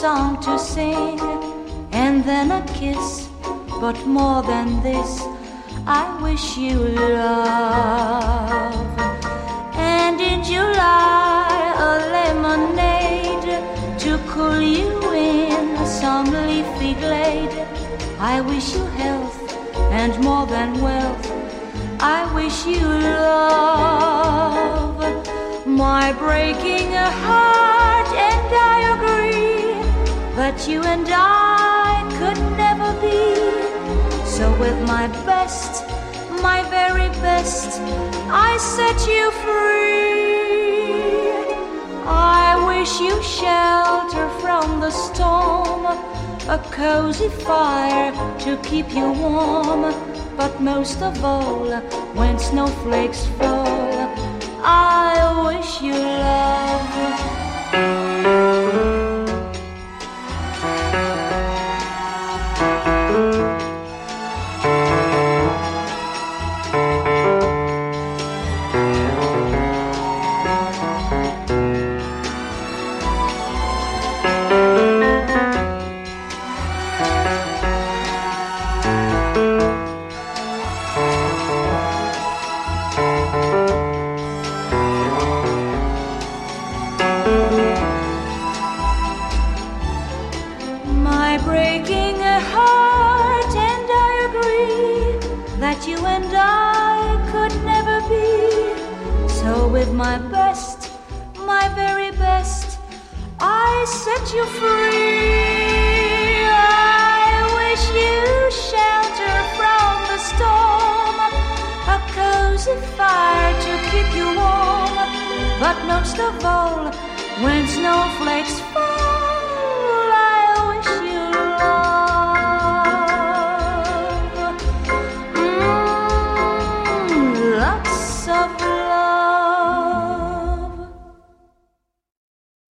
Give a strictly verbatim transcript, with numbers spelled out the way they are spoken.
song to sing, and then a kiss. But more than this, I wish you love. And in July, a lemonade to cool you in some leafy glade. I wish you health and more than wealth. I wish you love. My breaking heart, and I agree that you and I could never be. So with my best, my very best, I set you free. I wish you shelter from the storm, a cozy fire to keep you warm. But most of all, when snowflakes fall, I wish you love. My breaking heart, and I agree that you and I could never be. So with my best, my very best, I set you free. I wish you shelter from the storm, a cozy fire to keep you warm. But most of all, when snowflakes fall,